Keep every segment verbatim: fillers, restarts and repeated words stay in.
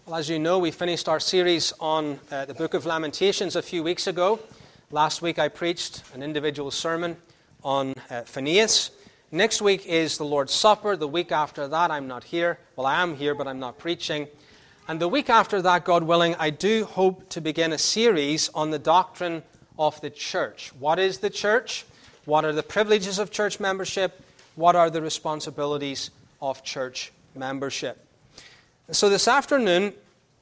Well, as you know, we finished our series on uh, the book of Lamentations a few weeks ago. Last week I preached an individual sermon on uh, Phinehas. Next week is the Lord's Supper. The week after that I'm not here. Well, I am here, but I'm not preaching. And the week after that, God willing, I do hope to begin a series on the doctrine of the church. What is the church? What are the privileges of church membership? What are the responsibilities of church membership? So this afternoon,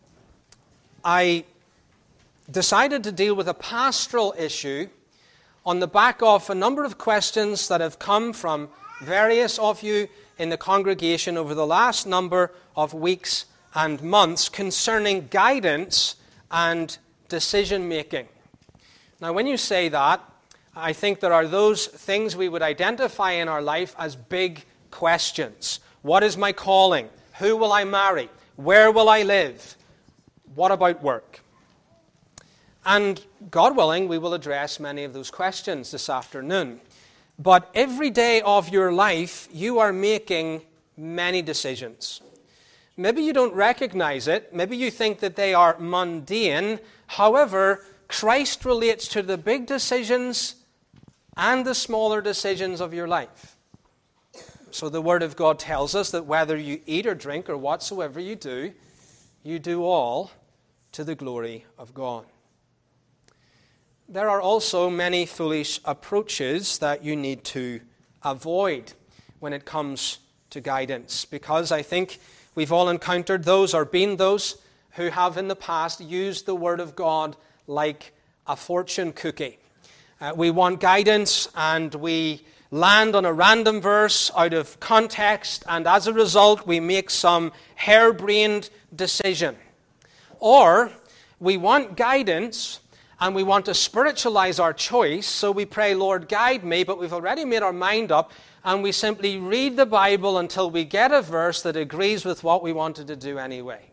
I decided to deal with a pastoral issue on the back of a number of questions that have come from various of you in the congregation over the last number of weeks and months concerning guidance and decision-making. Now, when you say that, I think there are those things we would identify in our life as big questions. What is my calling? Who will I marry? Where will I live? What about work? And God willing, we will address many of those questions this afternoon. But every day of your life, you are making many decisions. Maybe you don't recognize it. Maybe you think that they are mundane. However, Christ relates to the big decisions and the smaller decisions of your life. So the Word of God tells us that whether you eat or drink or whatsoever you do, you do all to the glory of God. There are also many foolish approaches that you need to avoid when it comes to guidance, because I think we've all encountered those or been those who have in the past used the Word of God like a fortune cookie. Uh, we want guidance and we land on a random verse out of context, and as a result we make some harebrained decision. Or we want guidance and we want to spiritualize our choice, so we pray, Lord, guide me, but we've already made our mind up and we simply read the Bible until we get a verse that agrees with what we wanted to do anyway.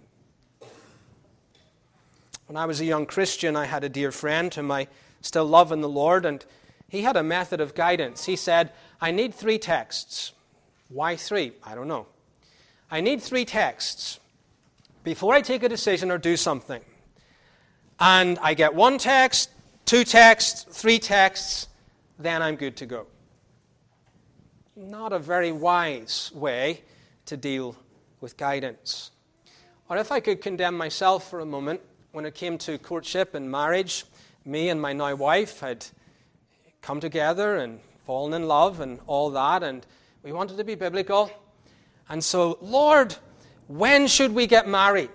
When I was a young Christian, I had a dear friend whom I still love in the Lord, and he had a method of guidance. He said, I need three texts. Why three? I don't know. I need three texts before I take a decision or do something. And I get one text, two texts, three texts, then I'm good to go. Not a very wise way to deal with guidance. Or if I could condemn myself for a moment, when it came to courtship and marriage, me and my now wife had come together and fallen in love and all that, and we wanted to be biblical. And so, Lord, when should we get married?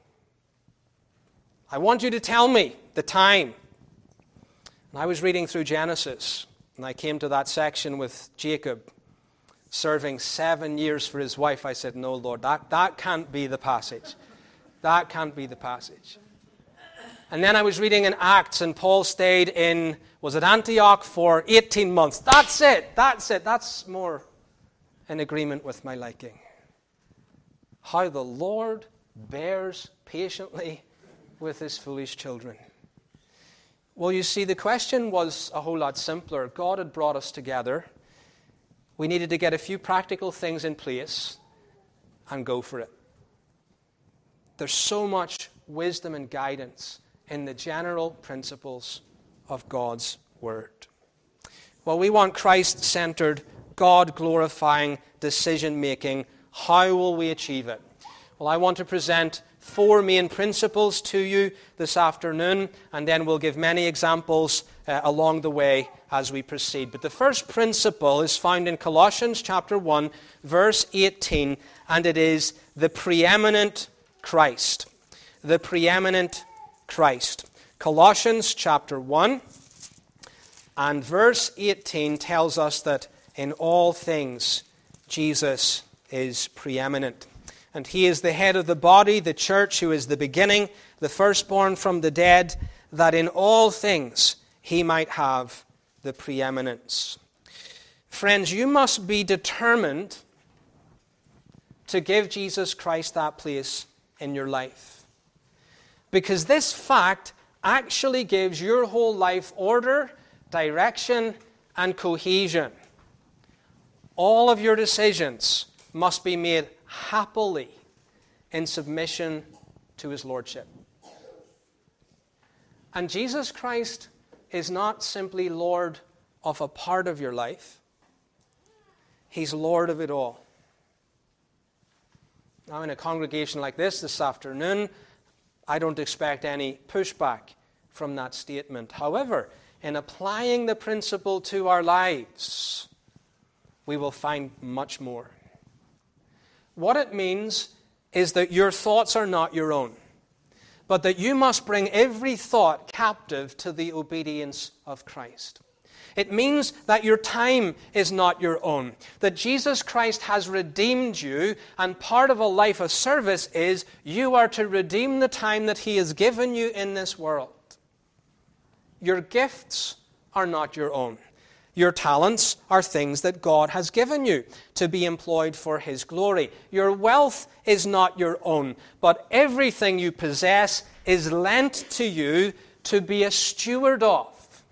I want you to tell me the time. And I was reading through Genesis, and I came to that section with Jacob serving seven years for his wife. I said, no, Lord, that, that can't be the passage. That can't be the passage. And then I was reading in Acts, and Paul stayed in, was it Antioch, for eighteen months. That's it, that's it. That's more in agreement with my liking. How the Lord bears patiently with his foolish children. Well, you see, the question was a whole lot simpler. God had brought us together. We needed to get a few practical things in place and go for it. There's so much wisdom and guidance in the general principles of God's Word. Well, we want Christ-centered, God-glorifying decision-making. How will we achieve it? Well, I want to present four main principles to you this afternoon, and then we'll give many examples uh, along the way as we proceed. But the first principle is found in Colossians chapter one, verse eighteen, and it is the preeminent Christ. The preeminent Christ. Colossians chapter one and verse eighteen tells us that in all things Jesus is preeminent. And he is the head of the body, the church, who is the beginning, the firstborn from the dead, that in all things he might have the preeminence. Friends, you must be determined to give Jesus Christ that place in your life. Because this fact actually gives your whole life order, direction, and cohesion. All of your decisions must be made happily in submission to his lordship. And Jesus Christ is not simply Lord of a part of your life. He's Lord of it all. Now, in a congregation like this this afternoon, I don't expect any pushback from that statement. However, in applying the principle to our lives, we will find much more. What it means is that your thoughts are not your own, but that you must bring every thought captive to the obedience of Christ. It means that your time is not your own, that Jesus Christ has redeemed you, and part of a life of service is you are to redeem the time that he has given you in this world. Your gifts are not your own. Your talents are things that God has given you to be employed for his glory. Your wealth is not your own, but everything you possess is lent to you to be a steward of.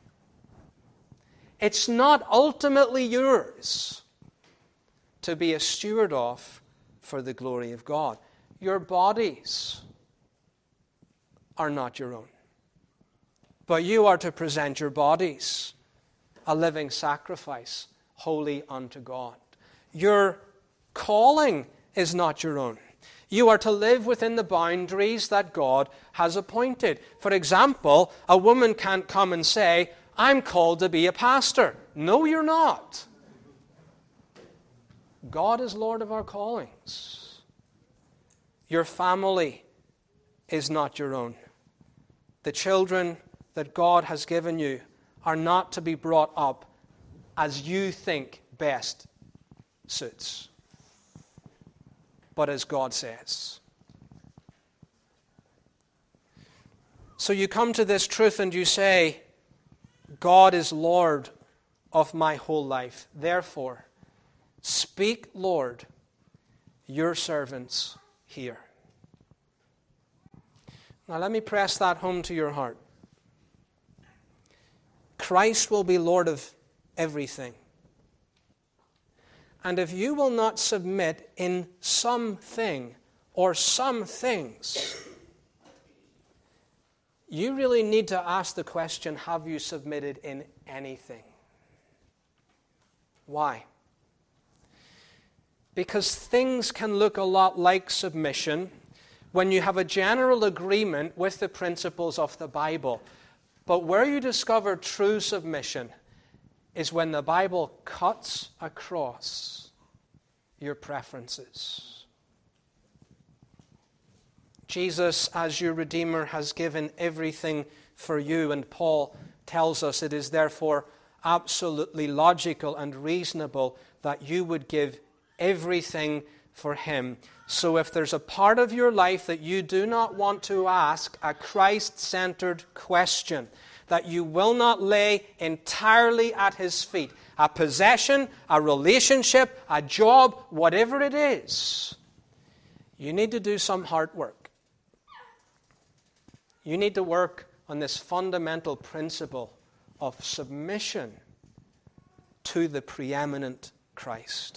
It's not ultimately yours to be a steward of for the glory of God. Your bodies are not your own, but you are to present your bodies a living sacrifice, holy unto God. Your calling is not your own. You are to live within the boundaries that God has appointed. For example, a woman can't come and say, I'm called to be a pastor. No, you're not. God is Lord of our callings. Your family is not your own. The children that God has given you are not to be brought up as you think best suits, but as God says. So you come to this truth and you say, God is Lord of my whole life. Therefore, speak, Lord, your servants hear. Now let me press that home to your heart. Christ will be Lord of everything. And if you will not submit in something or some things, you really need to ask the question, have you submitted in anything? Why? Because things can look a lot like submission when you have a general agreement with the principles of the Bible. But where you discover true submission is when the Bible cuts across your preferences. Jesus, as your Redeemer, has given everything for you, and Paul tells us it is therefore absolutely logical and reasonable that you would give everything for him. So if there's a part of your life that you do not want to ask a Christ-centered question, that you will not lay entirely at his feet, a possession, a relationship, a job, whatever it is, you need to do some hard work. You need to work on this fundamental principle of submission to the preeminent Christ.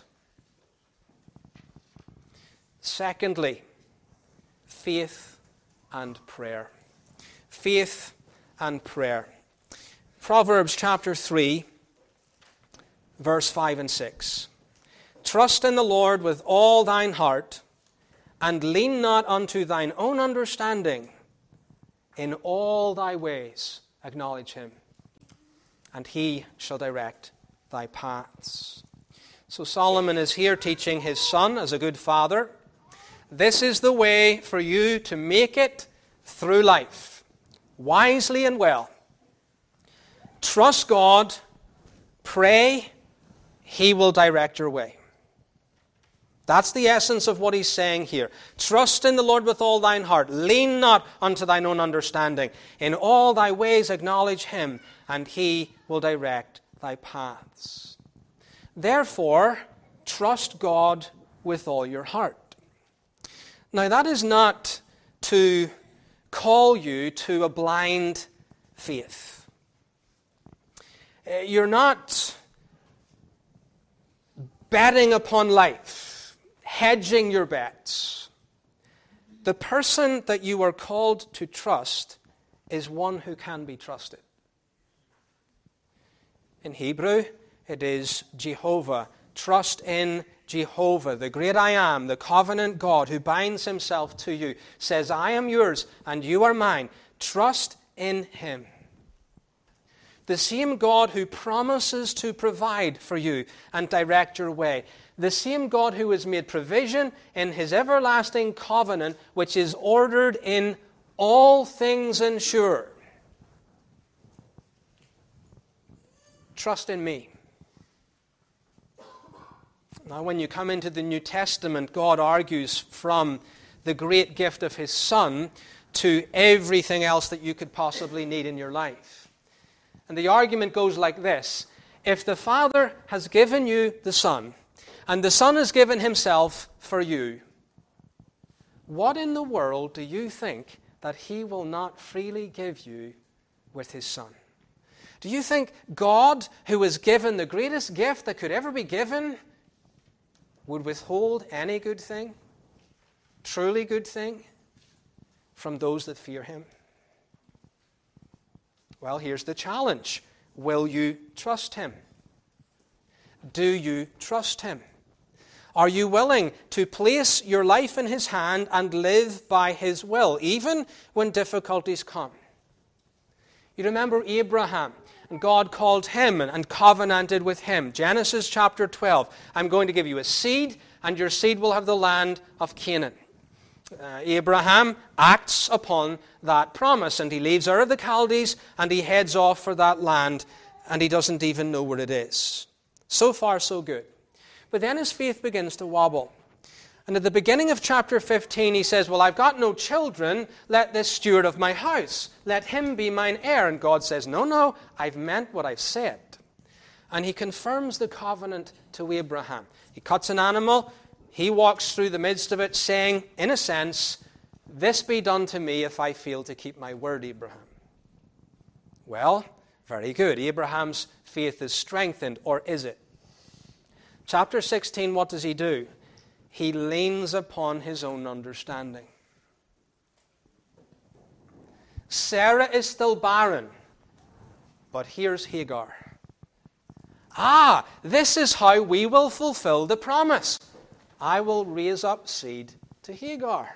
Secondly, faith and prayer. Faith and prayer. Proverbs chapter three, verse five and six. Trust in the Lord with all thine heart, and lean not unto thine own understanding. In all thy ways acknowledge him, and he shall direct thy paths. So Solomon is here teaching his son as a good father. This is the way for you to make it through life, wisely and well. Trust God, pray, he will direct your way. That's the essence of what he's saying here. Trust in the Lord with all thine heart. Lean not unto thine own understanding. In all thy ways acknowledge him, and he will direct thy paths. Therefore, trust God with all your heart. Now, that is not to call you to a blind faith. You're not betting upon life, hedging your bets, The person that you are called to trust is one who can be trusted. In Hebrew, it is Jehovah. Trust in Jehovah, the great I am, the covenant God who binds himself to you, says, I am yours and you are mine. Trust in him. The same God who promises to provide for you and direct your way. The same God who has made provision in his everlasting covenant, which is ordered in all things and sure. Trust in me. Now, when you come into the New Testament, God argues from the great gift of his Son to everything else that you could possibly need in your life. And the argument goes like this. If the Father has given you the Son, and the Son has given himself for you, what in the world do you think that he will not freely give you with his Son? Do you think God, who has given the greatest gift that could ever be given, would withhold any good thing, truly good thing, from those that fear him? Well, here's the challenge. Will you trust him? Do you trust him? Are you willing to place your life in his hand and live by his will, even when difficulties come? You remember Abraham, and God called him and covenanted with him. Genesis chapter twelve. I'm going to give you a seed, and your seed will have the land of Canaan. Uh, Abraham acts upon that promise, and he leaves Ur of the Chaldees, and he heads off for that land, and he doesn't even know where it is. So far, so good. But then his faith begins to wobble. And at the beginning of chapter fifteen, he says, well, I've got no children. Let this steward of my house, let him be mine heir. And God says, no, no, I've meant what I've said. And he confirms the covenant to Abraham. He cuts an animal. He walks through the midst of it saying, in a sense, this be done to me if I fail to keep my word, Abraham. Well, very good. Abraham's faith is strengthened, or is it? Chapter sixteen, what does he do? He leans upon his own understanding. Sarah is still barren, but here's Hagar. Ah, this is how we will fulfill the promise. I will raise up seed to Hagar.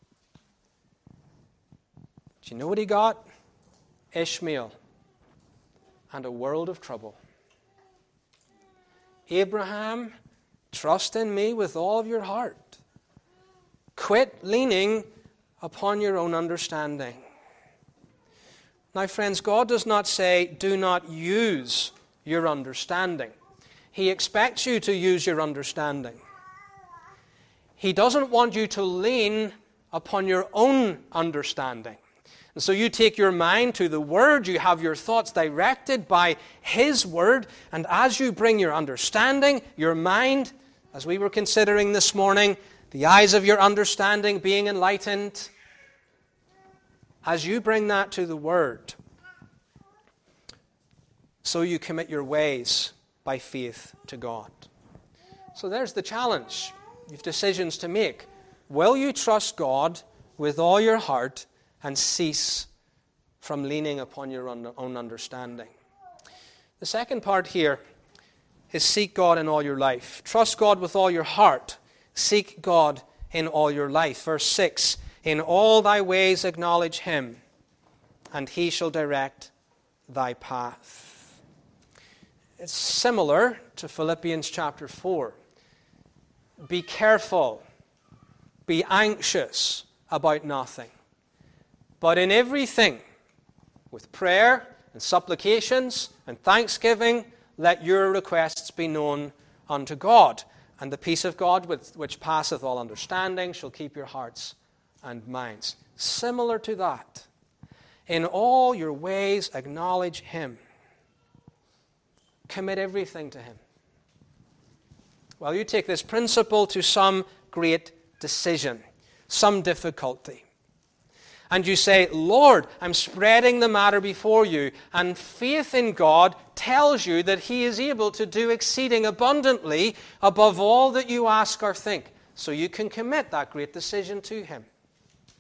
Do you know what he got? Ishmael and a world of trouble. Abraham, trust in me with all of your heart. Quit leaning upon your own understanding. Now, friends, God does not say, do not use your understanding. He expects you to use your understanding. He doesn't want you to lean upon your own understanding. And so you take your mind to the Word, you have your thoughts directed by His Word, and as you bring your understanding, your mind, as we were considering this morning, the eyes of your understanding being enlightened, as you bring that to the Word, so you commit your ways by faith to God. So there's the challenge. You have decisions to make. Will you trust God with all your heart and cease from leaning upon your own understanding? The second part here is seek God in all your life. Trust God with all your heart. Seek God in all your life. Verse six, in all thy ways acknowledge Him, and He shall direct thy path. It's similar to Philippians chapter four. Be careful, be anxious about nothing, but in everything, with prayer and supplications and thanksgiving, let your requests be known unto God. And the peace of God, which passeth all understanding, shall keep your hearts and minds. Similar to that. In all your ways acknowledge Him. Commit everything to Him. Well, you take this principle to some great decision, some difficulty. And you say, Lord, I'm spreading the matter before you. And faith in God tells you that He is able to do exceeding abundantly above all that you ask or think. So you can commit that great decision to Him.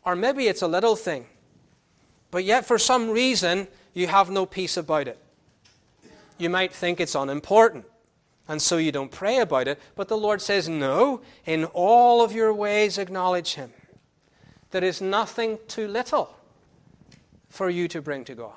Or maybe it's a little thing, but yet for some reason you have no peace about it. You might think it's unimportant, and so you don't pray about it. But the Lord says, no, in all of your ways acknowledge Him. There is nothing too little for you to bring to God.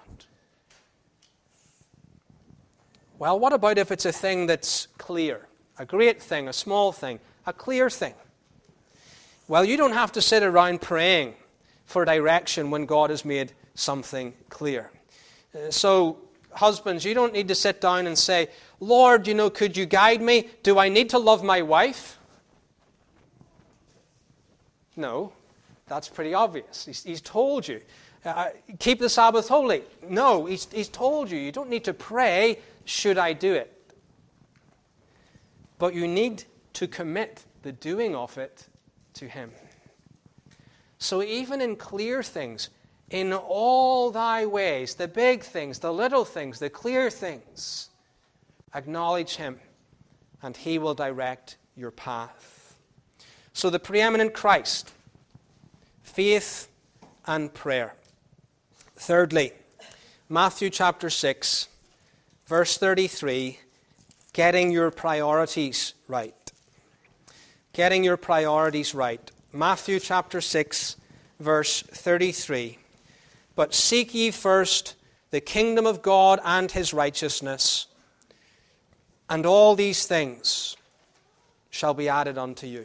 Well, what about if it's a thing that's clear? A great thing, a small thing, a clear thing. Well, you don't have to sit around praying for direction when God has made something clear. Uh, so, husbands, you don't need to sit down and say, Lord, you know, could you guide me? Do I need to love my wife? No, that's pretty obvious. He's, he's told you. Uh, keep the Sabbath holy. No, he's, he's told you. You don't need to pray, should I do it? But you need to commit the doing of it to Him. So even in clear things, in all thy ways, the big things, the little things, the clear things, acknowledge Him, and He will direct your path. So the preeminent Christ, faith and prayer. Thirdly, Matthew chapter six, verse thirty-three, getting your priorities right. Getting your priorities right. Matthew chapter six, verse thirty-three. But seek ye first the kingdom of God and His righteousness, and all these things shall be added unto you.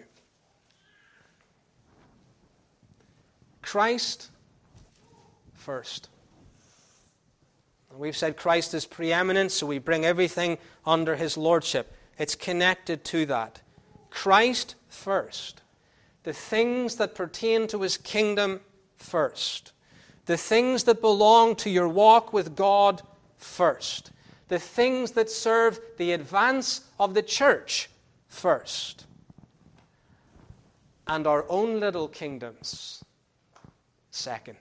Christ first. We've said Christ is preeminent, so we bring everything under His lordship. It's connected to that. Christ first. The things that pertain to His kingdom first. The things that belong to your walk with God first. The things that serve the advance of the church first. And our own little kingdoms second.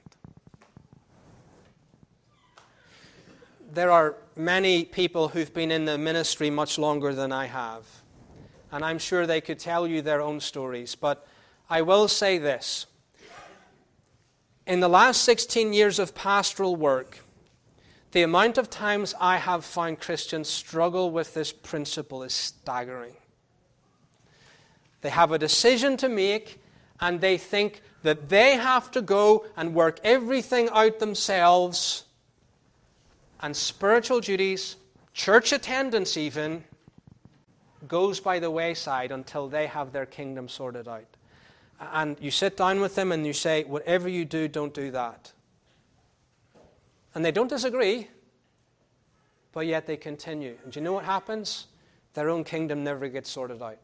There are many people who've been in the ministry much longer than I have. And I'm sure they could tell you their own stories. But I will say this. In the last sixteen years of pastoral work, the amount of times I have found Christians struggle with this principle is staggering. They have a decision to make, and they think that they have to go and work everything out themselves, and spiritual duties, church attendance even, goes by the wayside until they have their kingdom sorted out. And you sit down with them and you say, whatever you do, don't do that. And they don't disagree, but yet they continue. And do you know what happens? Their own kingdom never gets sorted out.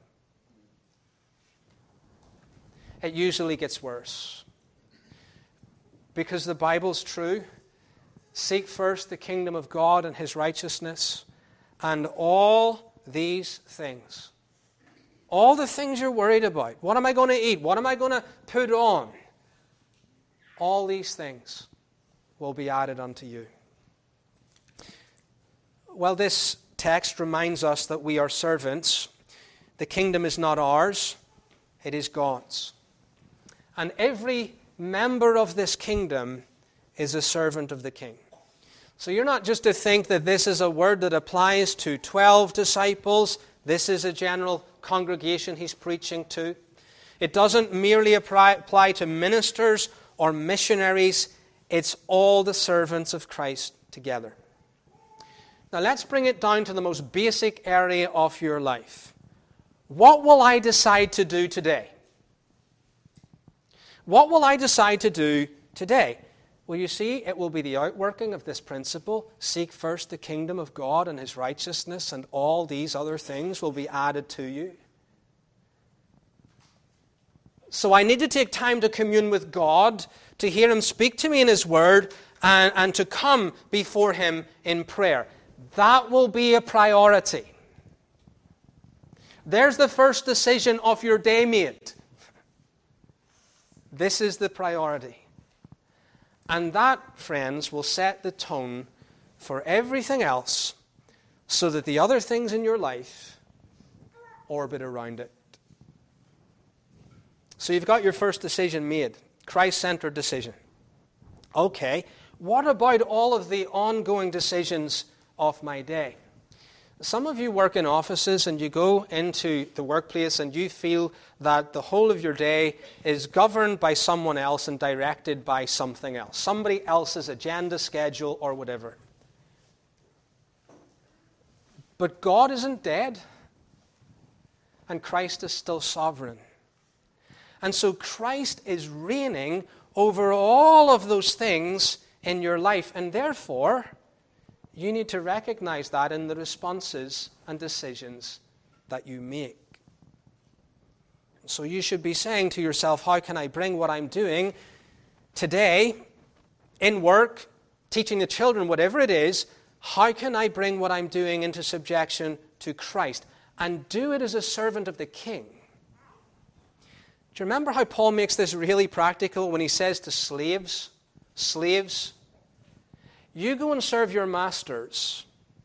It usually gets worse. Because the Bible's true. Seek first the kingdom of God and His righteousness, and all these things. All the things you're worried about. What am I going to eat? What am I going to put on? All these things will be added unto you. Well, this text reminds us that we are servants. The kingdom is not ours, it is God's. And every member of this kingdom is a servant of the King. So you're not just to think that this is a word that applies to twelve disciples. This is a general congregation He's preaching to. It doesn't merely apply to ministers or missionaries. It's all the servants of Christ together. Now let's bring it down to the most basic area of your life. What will I decide to do today? What will I decide to do today? Well, you see, it will be the outworking of this principle. Seek first the kingdom of God and His righteousness, and all these other things will be added to you. So I need to take time to commune with God, to hear Him speak to me in His Word, and, and to come before Him in prayer. That will be a priority. There's the first decision of your day made. This is the priority. And that, friends, will set the tone for everything else, so that the other things in your life orbit around it. So you've got your first decision made. Christ-centered decision. Okay, what about all of the ongoing decisions of my day? Some of you work in offices and you go into the workplace and you feel that the whole of your day is governed by someone else and directed by something else, somebody else's agenda, schedule, or whatever. But God isn't dead, and Christ is still sovereign. And so Christ is reigning over all of those things in your life, and therefore you need to recognize that in the responses and decisions that you make. So you should be saying to yourself, how can I bring what I'm doing today, in work, teaching the children, whatever it is, how can I bring what I'm doing into subjection to Christ? And do it as a servant of the King. Do you remember how Paul makes this really practical when he says to slaves, slaves, you go and serve your masters,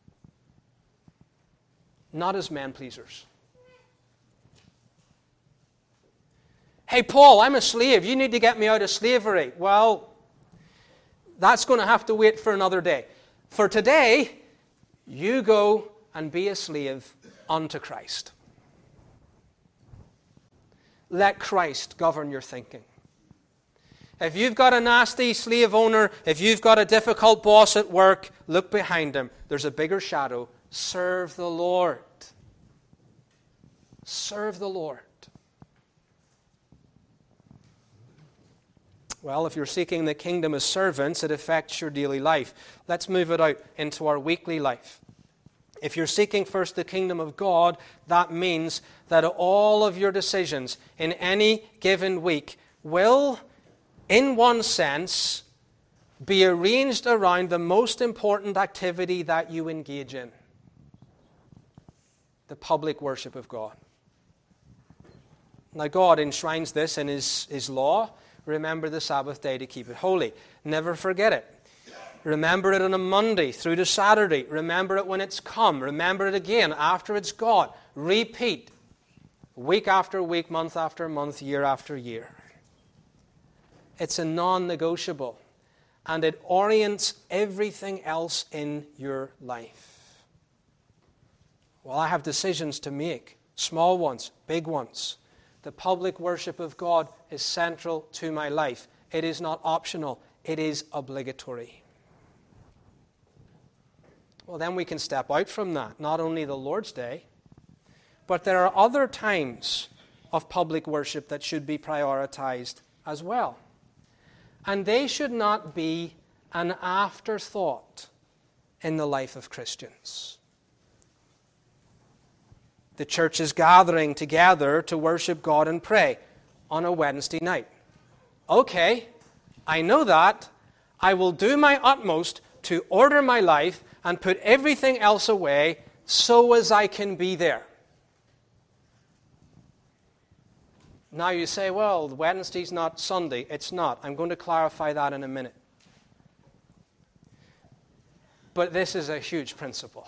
not as men pleasers. Hey, Paul, I'm a slave. You need to get me out of slavery. Well, that's going to have to wait for another day. For today, you go and be a slave unto Christ. Let Christ govern your thinking. If you've got a nasty slave owner, if you've got a difficult boss at work, look behind him. There's a bigger shadow. Serve the Lord. Serve the Lord. Well, if you're seeking the kingdom as servants, it affects your daily life. Let's move it out into our weekly life. If you're seeking first the kingdom of God, that means that all of your decisions in any given week will, in one sense, be arranged around the most important activity that you engage in, the public worship of God. Now, God enshrines this in His, His law. Remember the Sabbath day to keep it holy. Never forget it. Remember it on a Monday through to Saturday. Remember it when it's come. Remember it again after it's gone. Repeat. Week after week, month after month, year after year. It's a non-negotiable. And it orients everything else in your life. Well, I have decisions to make. Small ones, big ones. The public worship of God is central to my life. It is not optional. It is obligatory. Well, then we can step out from that. Not only the Lord's Day, but there are other times of public worship that should be prioritized as well. And they should not be an afterthought in the life of Christians. The church is gathering together to worship God and pray on a Wednesday night. Okay, I know that. I will do my utmost to order my life and put everything else away so as I can be there. Now you say, well, Wednesday's not Sunday. It's not. I'm going to clarify that in a minute. But this is a huge principle.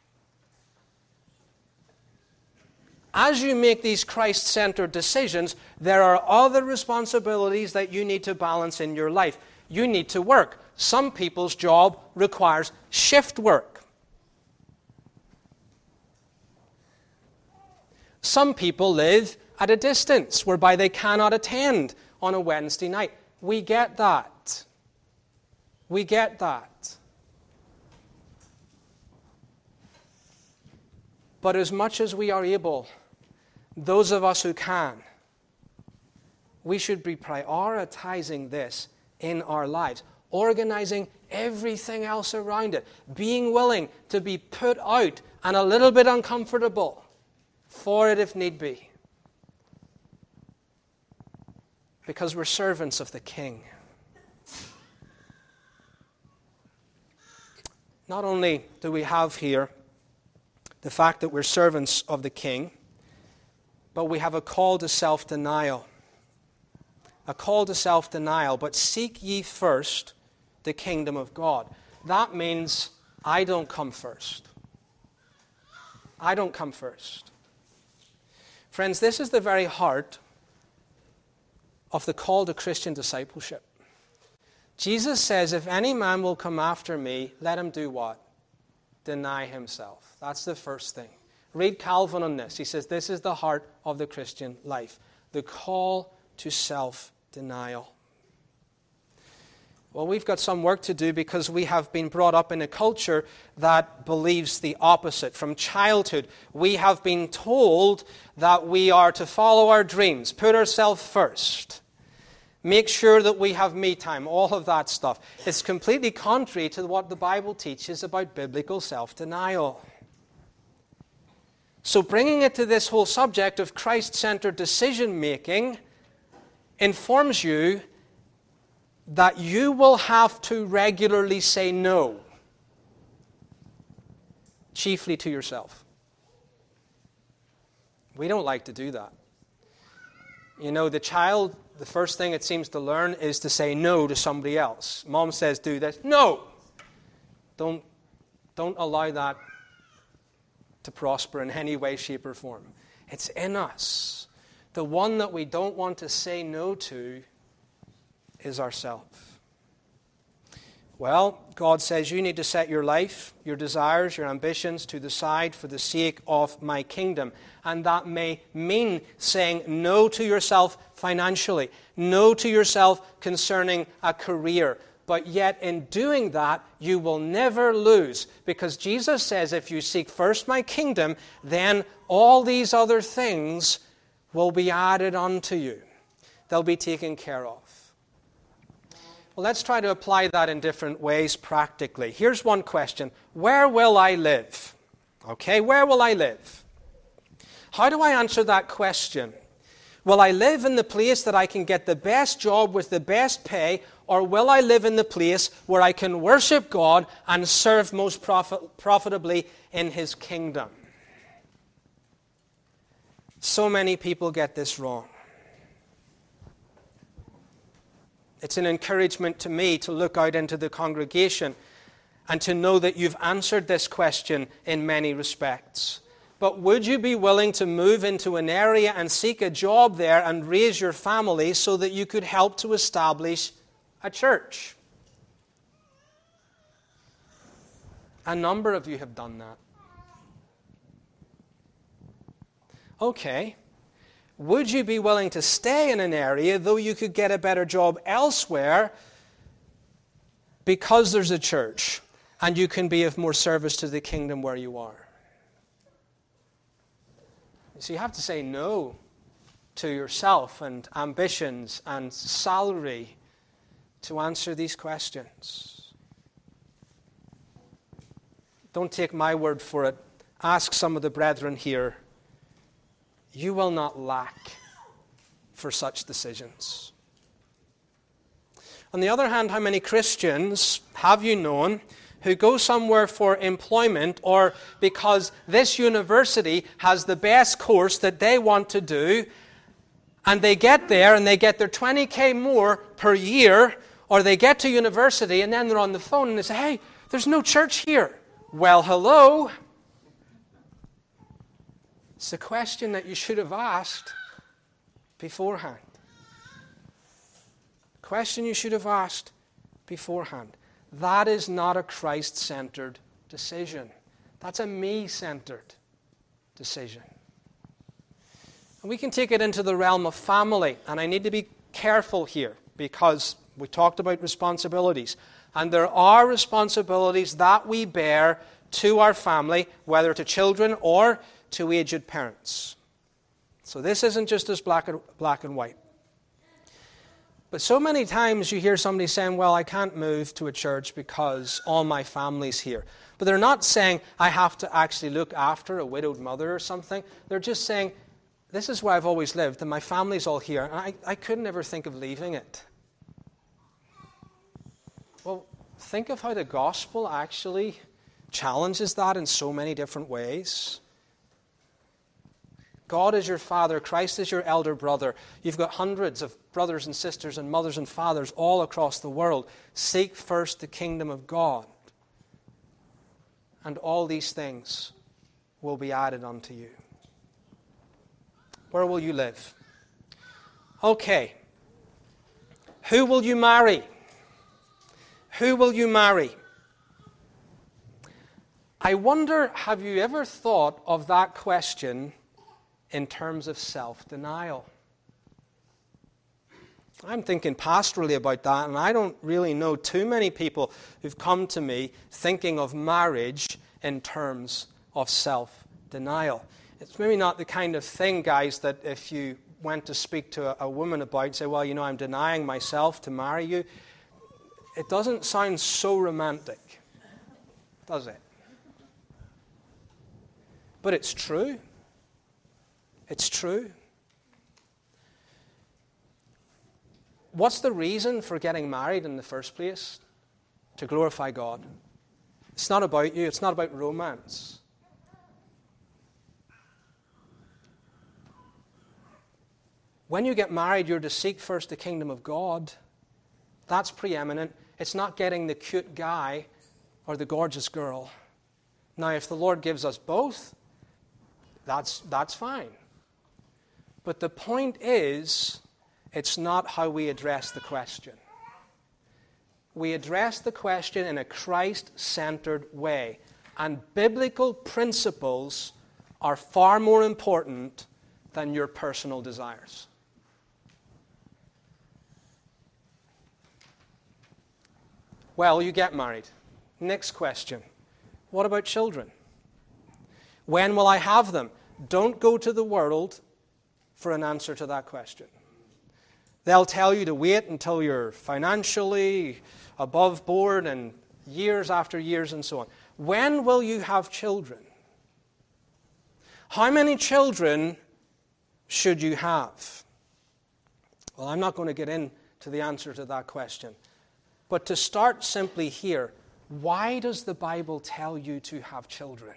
As you make these Christ-centered decisions, there are other responsibilities that you need to balance in your life. You need to work. Some people's job requires shift work. Some people live at a distance whereby they cannot attend on a Wednesday night. We get that. We get that. But as much as we are able, those of us who can, we should be prioritizing this in our lives, organizing everything else around it, being willing to be put out and a little bit uncomfortable for it if need be. Because we're servants of the King. Not only do we have here the fact that we're servants of the King, but we have a call to self-denial. A call to self-denial, but seek ye first the kingdom of God. That means I don't come first. I don't come first. Friends, this is the very heart of the call to Christian discipleship. Jesus says, if any man will come after me, let him do what? Deny himself. That's the first thing. Read Calvin on this. He says, this is the heart of the Christian life. The call to self-denial. Well, we've got some work to do because we have been brought up in a culture that believes the opposite. From childhood, we have been told that we are to follow our dreams, put ourselves first, make sure that we have me time, all of that stuff. It's completely contrary to what the Bible teaches about biblical self-denial. So bringing it to this whole subject of Christ-centered decision-making informs you that you will have to regularly say no, chiefly to yourself. We don't like to do that. You know, the child, the first thing it seems to learn is to say no to somebody else. Mom says, do this. No! Don't, don't allow that to prosper in any way, shape, or form. It's in us. The one that we don't want to say no to is ourselves. Well, God says you need to set your life, your desires, your ambitions to the side for the sake of my kingdom. And that may mean saying no to yourself financially, no to yourself concerning a career. But yet in doing that, you will never lose. Because Jesus says if you seek first my kingdom, then all these other things will be added unto you. They'll be taken care of. Well, let's try to apply that in different ways practically. Here's one question. Where will I live? Okay, where will I live? How do I answer that question? Will I live in the place that I can get the best job with the best pay, or will I live in the place where I can worship God and serve most profit, profitably in His kingdom? So many people get this wrong. It's an encouragement to me to look out into the congregation and to know that you've answered this question in many respects. But would you be willing to move into an area and seek a job there and raise your family so that you could help to establish a church? A number of you have done that. Okay. Would you be willing to stay in an area, though you could get a better job elsewhere, because there's a church, and you can be of more service to the kingdom where you are? So you have to say no to yourself and ambitions and salary to answer these questions. Don't take my word for it. Ask some of the brethren here. You will not lack for such decisions. On the other hand, how many Christians have you known who go somewhere for employment or because this university has the best course that they want to do, and they get there and they get their twenty K more per year, or they get to university and then they're on the phone and they say, hey, there's no church here. Well, hello. It's a question that you should have asked beforehand. Question you should have asked beforehand. That is not a Christ-centered decision. That's a me-centered decision. And we can take it into the realm of family. And I need to be careful here because we talked about responsibilities. And there are responsibilities that we bear to our family, whether to children or to aged parents. So this isn't just as black and, black and white. But so many times you hear somebody saying, well, I can't move to a church because all my family's here. But they're not saying, I have to actually look after a widowed mother or something. They're just saying, this is where I've always lived, and my family's all here, and I, I couldn't ever think of leaving it. Well, think of how the gospel actually challenges that in so many different ways. God is your father. Christ is your elder brother. You've got hundreds of brothers and sisters and mothers and fathers all across the world. Seek first the kingdom of God, and all these things will be added unto you. Where will you live? Okay, Who will you marry? Who will you marry? I wonder, have you ever thought of that question in terms of self-denial? I'm thinking pastorally about that, and I don't really know too many people who've come to me thinking of marriage in terms of self-denial. It's maybe not the kind of thing, guys, that if you went to speak to a, a woman about, say, well, you know, I'm denying myself to marry you. It doesn't sound so romantic, does it? But it's true. It's true. What's the reason for getting married in the first place? To glorify God. It's not about you. It's not about romance. When you get married, you're to seek first the kingdom of God. That's preeminent. It's not getting the cute guy or the gorgeous girl. Now, if the Lord gives us both, that's, that's fine. But the point is, it's not how we address the question. We address the question in a Christ-centered way. And biblical principles are far more important than your personal desires. Well, you get married. Next question. What about children? When will I have them? Don't go to the world for an answer to that question. They'll tell you to wait until you're financially above board and years after years and so on. When will you have children? How many children should you have? Well, I'm not going to get into the answer to that question. But to start simply here, why does the Bible tell you to have children?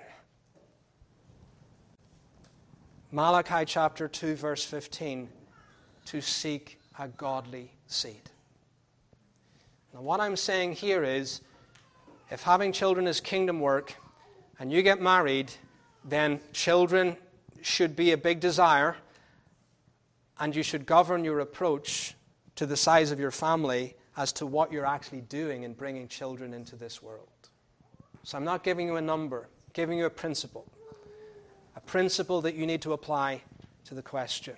Malachi chapter two, verse fifteen, to seek a godly seed. Now, what I'm saying here is, if having children is kingdom work, and you get married, then children should be a big desire, and you should govern your approach to the size of your family as to what you're actually doing in bringing children into this world. So I'm not giving you a number, I'm giving you a principle. A principle that you need to apply to the question.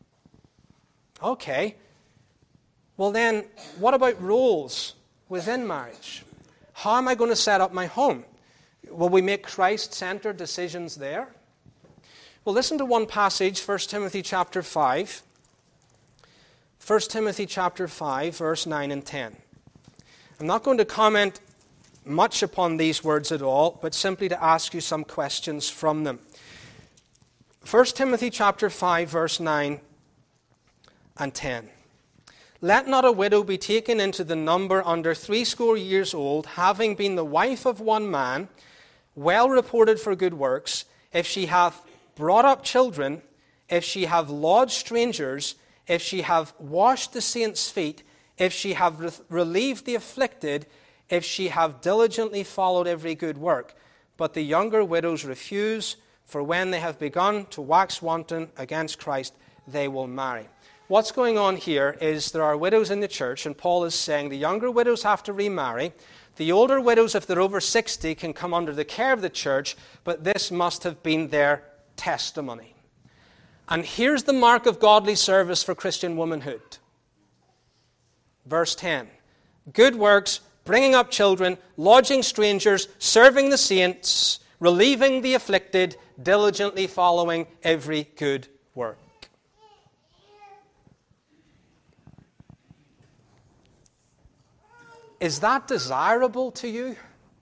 Okay. Well then, what about roles within marriage? How am I going to set up my home? Will we make Christ-centered decisions there? Well, listen to one passage, First Timothy chapter five. First Timothy chapter five, verse nine and ten. I'm not going to comment much upon these words at all, but simply to ask you some questions from them. First Timothy chapter five, verse nine and ten. Let not a widow be taken into the number under threescore years old, having been the wife of one man, well reported for good works, if she hath brought up children, if she have lodged strangers, if she have washed the saints' feet, if she have re- relieved the afflicted, if she have diligently followed every good work. But the younger widows refuse, for when they have begun to wax wanton against Christ, they will marry. What's going on here is there are widows in the church, and Paul is saying the younger widows have to remarry. The older widows, if they're over sixty, can come under the care of the church, but this must have been their testimony. And here's the mark of godly service for Christian womanhood. Verse ten. Good works, bringing up children, lodging strangers, serving the saints, relieving the afflicted, diligently following every good work. Is that desirable to you?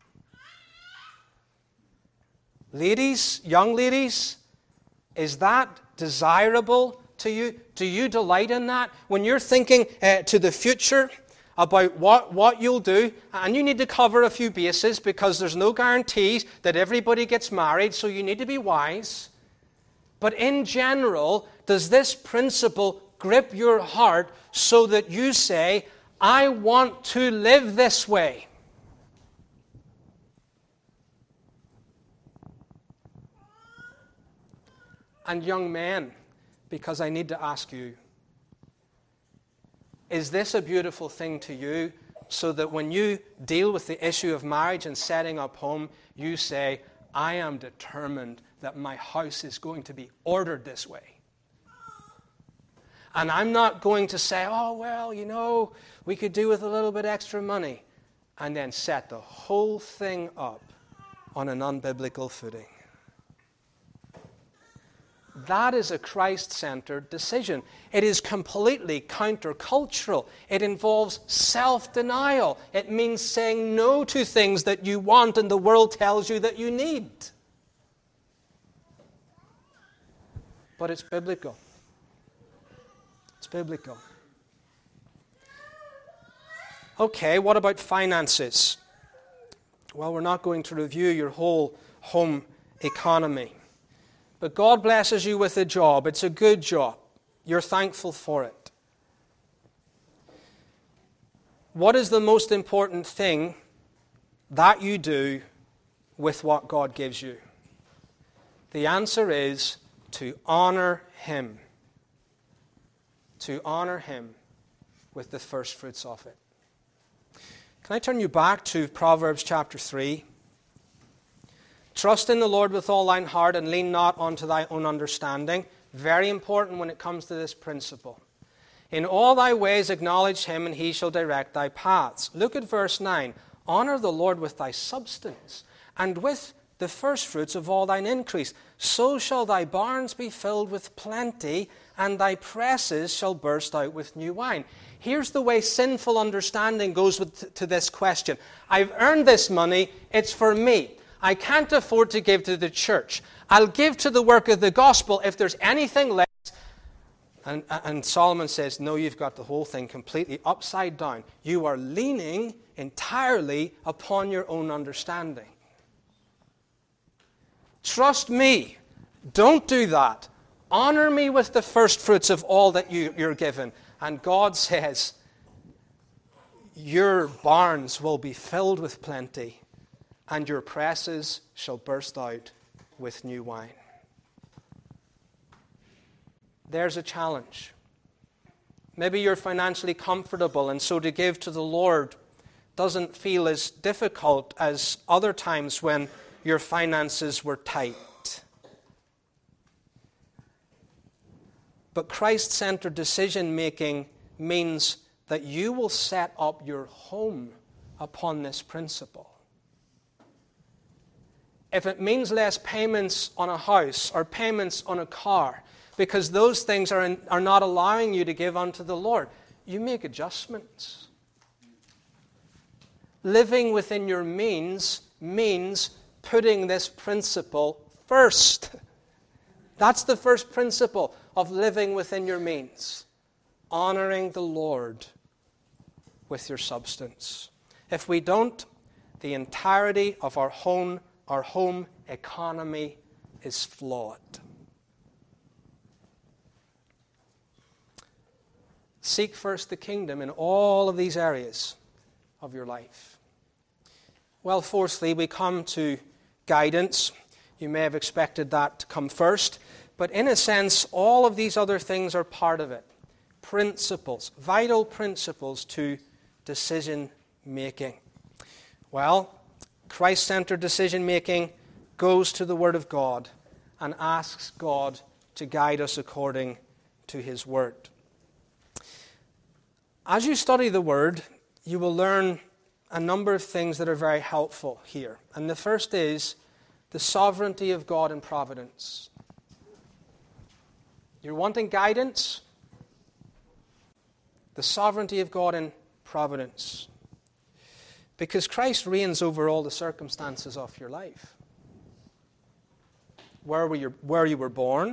Ladies, young ladies, is that desirable to you? Do you delight in that? When you're thinking uh, to the future about what, what you'll do, and you need to cover a few bases because there's no guarantees that everybody gets married, so you need to be wise. But in general, does this principle grip your heart so that you say, I want to live this way? And young men, because I need to ask you, Is this a beautiful thing to you, so that when you deal with the issue of marriage and setting up home, you say, I am determined that my house is going to be ordered this way. And I'm not going to say, oh, well, you know, we could do with a little bit extra money, and then set the whole thing up on an unbiblical footing. That is a Christ-centered decision. It is completely countercultural. It involves self-denial. It means saying no to things that you want and the world tells you that you need. But it's biblical. It's biblical. Okay, what about finances? Well, we're not going to review your whole home economy. But God blesses you with a job. It's a good job. You're thankful for it. What is the most important thing that you do with what God gives you? The answer is to honor Him. To honor Him with the first fruits of it. Can I turn you back to Proverbs chapter three? Trust in the Lord with all thine heart and lean not unto thy own understanding. Very important when it comes to this principle. In all thy ways acknowledge Him, and He shall direct thy paths. Look at verse nine. Honor the Lord with thy substance, and with the firstfruits of all thine increase. So shall thy barns be filled with plenty, and thy presses shall burst out with new wine. Here's the way sinful understanding goes with, to this question. I've earned this money, it's for me. I can't afford to give to the church. I'll give to the work of the gospel if there's anything left. And, and Solomon says, no, you've got the whole thing completely upside down. You are leaning entirely upon your own understanding. Trust me. Don't do that. Honor me with the first fruits of all that you, you're given. And God says, your barns will be filled with plenty, and your presses shall burst out with new wine. There's a challenge. Maybe you're financially comfortable, and so to give to the Lord doesn't feel as difficult as other times when your finances were tight. But Christ-centered decision-making means that you will set up your home upon this principle. If it means less payments on a house or payments on a car, because those things are, in, are not allowing you to give unto the Lord, you make adjustments. Living within your means means putting this principle first. That's the first principle of living within your means. Honoring the Lord with your substance. If we don't, the entirety of our home, our home economy is flawed. Seek first the kingdom in all of these areas of your life. Well, fourthly, we come to guidance. You may have expected that to come first, but in a sense, all of these other things are part of it. Principles, vital principles to decision-making. Well, Christ-centered decision-making goes to the Word of God and asks God to guide us according to His Word. As you study the Word, you will learn a number of things that are very helpful here. And the first is the sovereignty of God in providence. You're wanting guidance? The sovereignty of God in providence. Because Christ reigns over all the circumstances of your life. Where, were you, where you were born,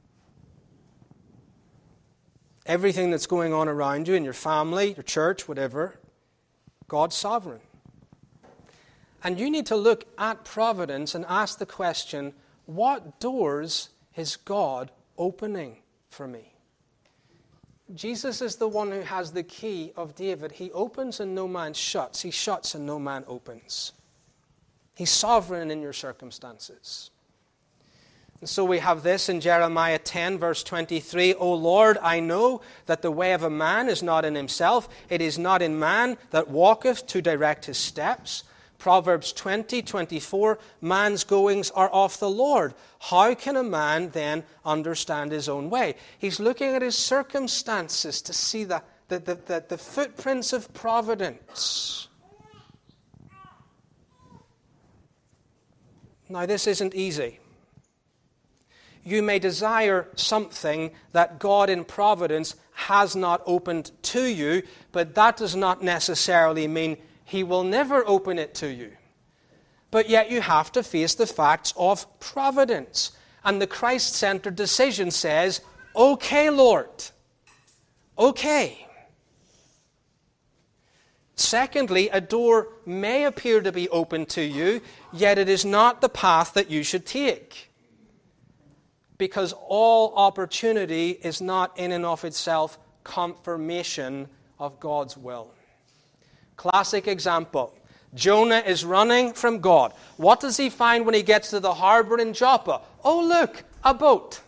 everything that's going on around you in your family, your church, whatever, God's sovereign. And you need to look at providence and ask the question, what doors is God opening for me? Jesus is the one who has the key of David. He opens and no man shuts. He shuts and no man opens. He's sovereign in your circumstances. So we have this in Jeremiah ten, verse twenty-three. O Lord, I know that the way of a man is not in himself. It is not in man that walketh to direct his steps. Proverbs twenty, twenty-four. Man's goings are of the Lord. How can a man then understand his own way? He's looking at his circumstances to see the, the, the, the, the footprints of providence. Now, this isn't easy. You may desire something that God in providence has not opened to you, but that does not necessarily mean He will never open it to you. But yet you have to face the facts of providence. And the Christ-centered decision says, okay, Lord, okay. Secondly, a door may appear to be open to you, yet it is not the path that you should take. Because all opportunity is not in and of itself confirmation of God's will. Classic example. Jonah is running from God. What does he find when he gets to the harbor in Joppa? Oh, look, a boat.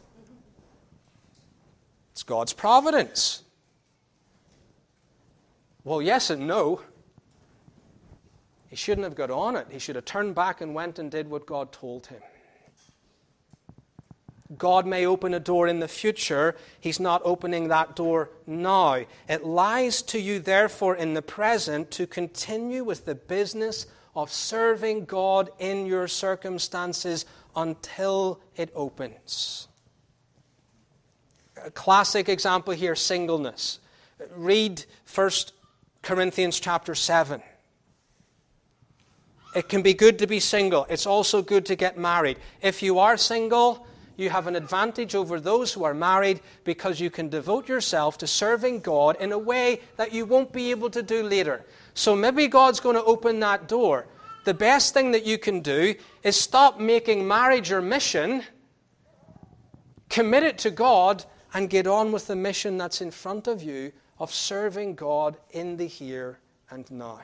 It's God's providence. Well, yes and no. He shouldn't have got on it. He should have turned back and went and did what God told him. God may open a door in the future. He's not opening that door now. It lies to you, therefore, in the present to continue with the business of serving God in your circumstances until it opens. A classic example here, singleness. Read First Corinthians chapter seven. It can be good to be single. It's also good to get married. If you are single, you have an advantage over those who are married because you can devote yourself to serving God in a way that you won't be able to do later. So maybe God's going to open that door. The best thing that you can do is stop making marriage your mission, commit it to God, and get on with the mission that's in front of you of serving God in the here and now.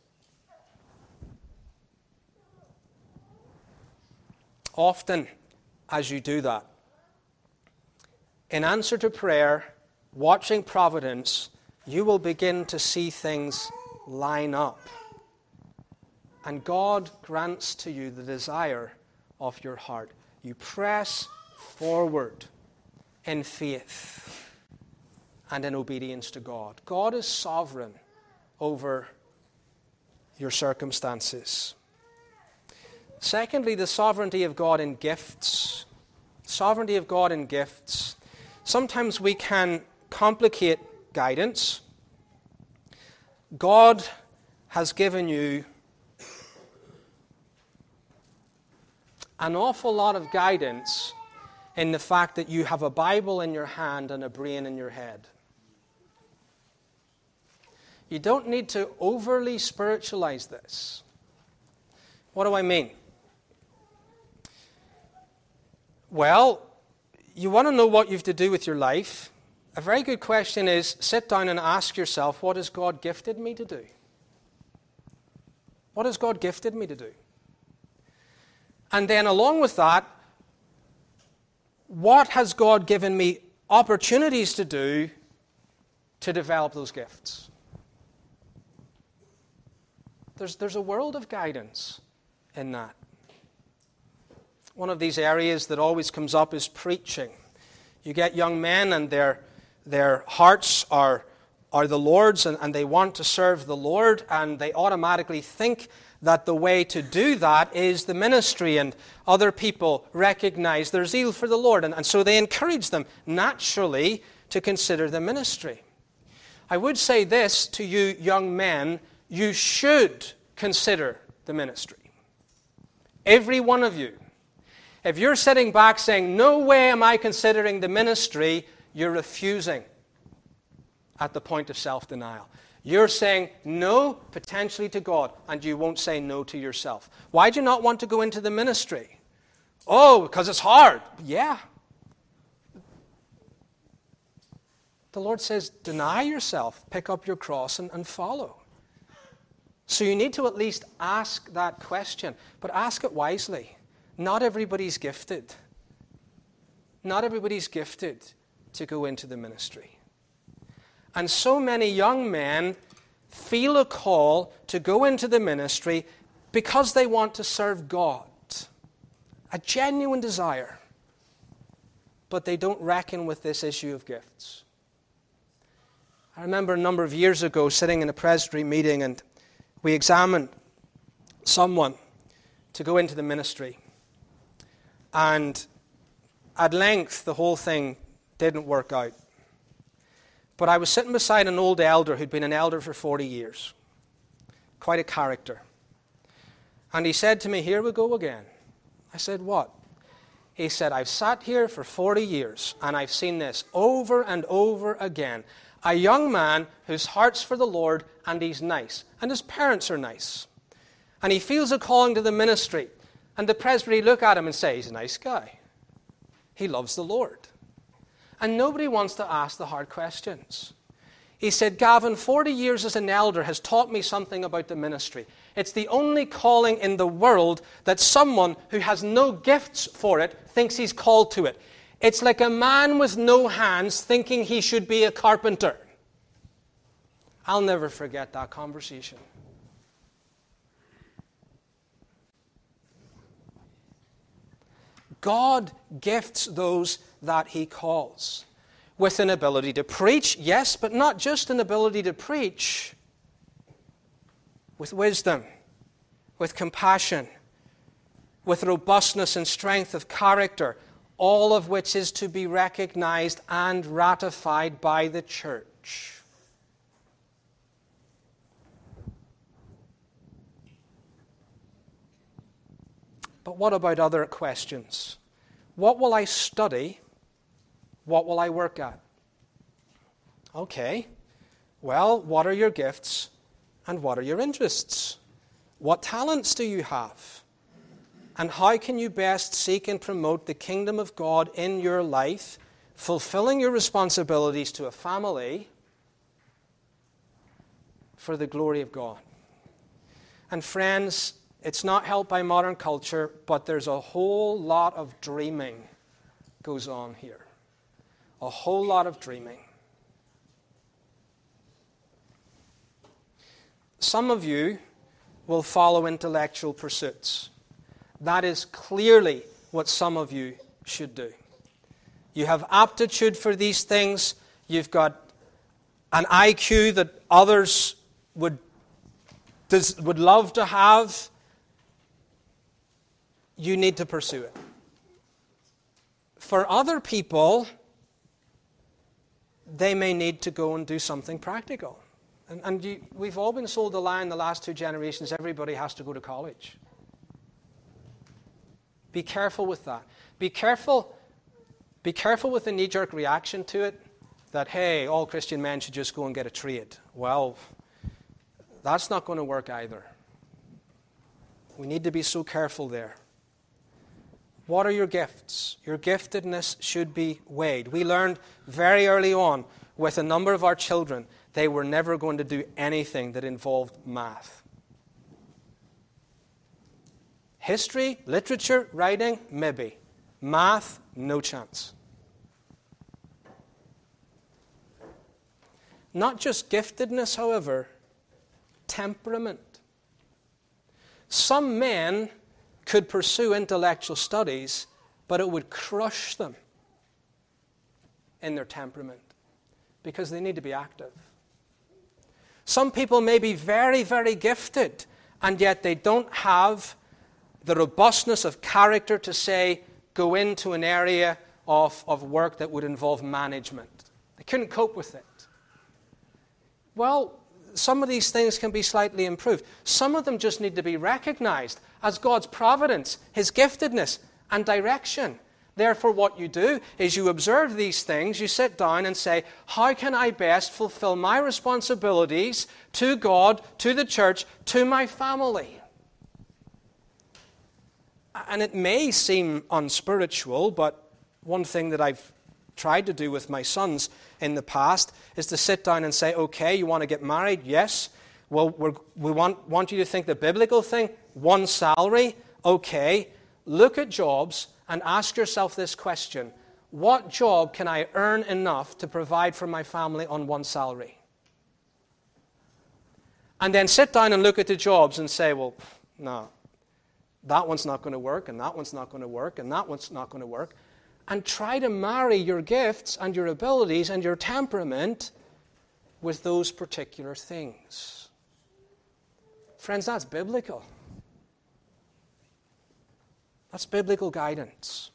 Often, as you do that, in answer to prayer, watching providence, you will begin to see things line up. And God grants to you the desire of your heart. You press forward in faith and in obedience to God. God is sovereign over your circumstances. Secondly, the sovereignty of God in gifts. Sovereignty of God in gifts. Sometimes we can complicate guidance. God has given you an awful lot of guidance in the fact that you have a Bible in your hand and a brain in your head. You don't need to overly spiritualize this. What do I mean? Well, you want to know what you have to do with your life. A very good question is, sit down and ask yourself, what has God gifted me to do? What has God gifted me to do? And then along with that, what has God given me opportunities to do to develop those gifts? There's, there's a world of guidance in that. One of these areas that always comes up is preaching. You get young men and their, their hearts are, are the Lord's and, and they want to serve the Lord, and they automatically think that the way to do that is the ministry, and other people recognize their zeal for the Lord, and, and so they encourage them naturally to consider the ministry. I would say this to you young men, you should consider the ministry. Every one of you. If you're sitting back saying, no way am I considering the ministry, you're refusing at the point of self-denial. You're saying no, potentially, to God, and you won't say no to yourself. Why do you not want to go into the ministry? Oh, because it's hard. Yeah. The Lord says, deny yourself, pick up your cross, and, and follow. So you need to at least ask that question, but ask it wisely. Not everybody's gifted not everybody's gifted to go into the ministry. And so many young men feel a call to go into the ministry because they want to serve God. A genuine desire. But they don't reckon with this issue of gifts. I remember a number of years ago sitting in a presbytery meeting, and we examined someone to go into the ministry. And at length, the whole thing didn't work out. But I was sitting beside an old elder who'd been an elder for forty years. Quite a character. And he said to me, "Here we go again." I said, "What?" He said, "I've sat here for forty years, and I've seen this over and over again. A young man whose heart's for the Lord, and he's nice, and his parents are nice. And he feels a calling to the ministry, and the presbytery look at him and say, he's a nice guy. He loves the Lord. And nobody wants to ask the hard questions." He said, "Gavin, forty years as an elder has taught me something about the ministry. It's the only calling in the world that someone who has no gifts for it thinks he's called to it. It's like a man with no hands thinking he should be a carpenter." I'll never forget that conversation. God gifts those that he calls. With an ability to preach, yes, but not just an ability to preach. With wisdom, with compassion, with robustness and strength of character, all of which is to be recognized and ratified by the church. But what about other questions? What will I study? What will I work at? Okay, well, what are your gifts and what are your interests? What talents do you have? And how can you best seek and promote the kingdom of God in your life, fulfilling your responsibilities to a family for the glory of God? And friends, it's not helped by modern culture, but there's a whole lot of dreaming goes on here. A whole lot of dreaming. Some of you will follow intellectual pursuits. That is clearly what some of you should do. You have aptitude for these things. You've got an I Q that others would, would love to have. You need to pursue it. For other people, they may need to go and do something practical. And, and you, we've all been sold the lie in the last two generations, everybody has to go to college. Be careful with that. Be careful, be careful with the knee-jerk reaction to it, that, hey, all Christian men should just go and get a trade. Well, that's not going to work either. We need to be so careful there. What are your gifts? Your giftedness should be weighed. We learned very early on with a number of our children, they were never going to do anything that involved math. History, literature, writing, maybe. Math, no chance. Not just giftedness, however, temperament. Some men could pursue intellectual studies, but it would crush them in their temperament because they need to be active. Some people may be very, very gifted, and yet they don't have the robustness of character to, say, go into an area of, of work that would involve management. They couldn't cope with it. Well, some of these things can be slightly improved. Some of them just need to be recognized as God's providence, His giftedness, and direction. Therefore, what you do is you observe these things, you sit down and say, how can I best fulfill my responsibilities to God, to the church, to my family? And it may seem unspiritual, but one thing that I've tried to do with my sons in the past is to sit down and say, okay, you want to get married? Yes. Well, we're, we want, want you to think the biblical thing, one salary. Okay. Look at jobs and ask yourself this question. what job can I earn enough to provide for my family on one salary? And then sit down and look at the jobs and say, well, no, that one's not going to work, and that one's not going to work, and that one's not going to work. And try to marry your gifts and your abilities and your temperament with those particular things. Friends, that's biblical. That's biblical guidance.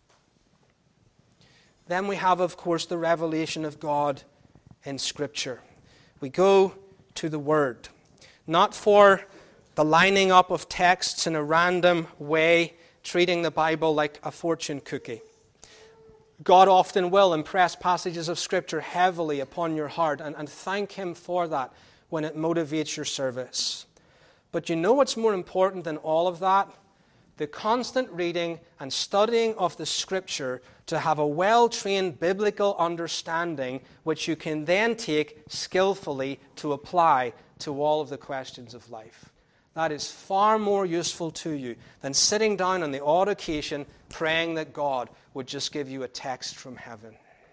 Then we have, of course, the revelation of God in Scripture. We go to the Word, not for the lining up of texts in a random way, treating the Bible like a fortune cookie. God often will impress passages of Scripture heavily upon your heart, and, and thank Him for that when it motivates your service. But you know what's more important than all of that? The constant reading and studying of the Scripture to have a well-trained biblical understanding, which you can then take skillfully to apply to all of the questions of life. That is far more useful to you than sitting down on the odd occasion praying that God would just give you a text from heaven.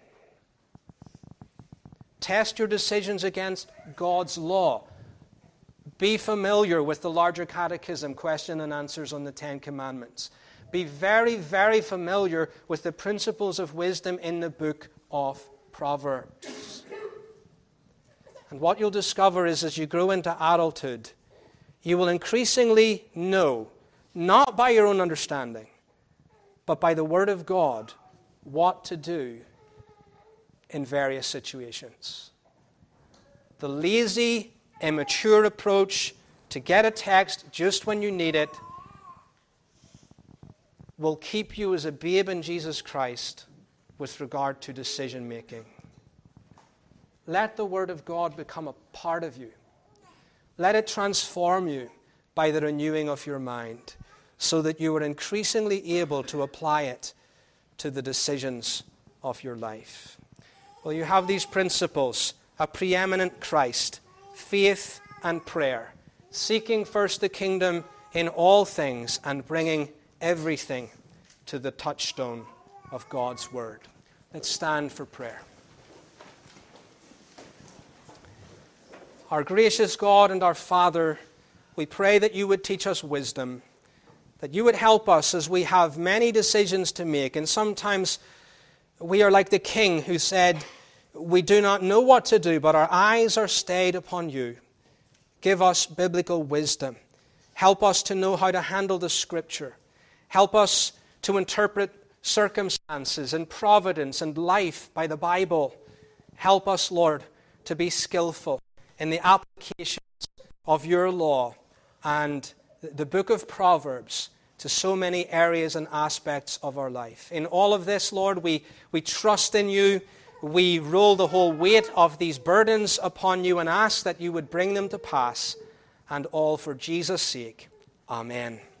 Test your decisions against God's law. Be familiar with the larger catechism, question and answers on the Ten Commandments. Be very, very familiar with the principles of wisdom in the book of Proverbs. And what you'll discover is as you grow into adulthood, you will increasingly know, not by your own understanding, but by the Word of God, what to do in various situations. The lazy, immature approach to get a text just when you need it will keep you as a babe in Jesus Christ with regard to decision making. Let the Word of God become a part of you. Let it transform you by the renewing of your mind so that you are increasingly able to apply it to the decisions of your life. Well, you have these principles: a preeminent Christ, faith and prayer, seeking first the kingdom in all things and bringing everything to the touchstone of God's Word. Let's stand for prayer. Our gracious God and our Father, we pray that you would teach us wisdom, that you would help us as we have many decisions to make. And sometimes we are like the king who said, we do not know what to do, but our eyes are stayed upon you. Give us biblical wisdom. Help us to know how to handle the Scripture. Help us to interpret circumstances and providence and life by the Bible. Help us, Lord, to be skillful in the applications of your law and the book of Proverbs to so many areas and aspects of our life. In all of this, Lord, we, we trust in you. We roll the whole weight of these burdens upon you and ask that you would bring them to pass, and all for Jesus' sake. Amen.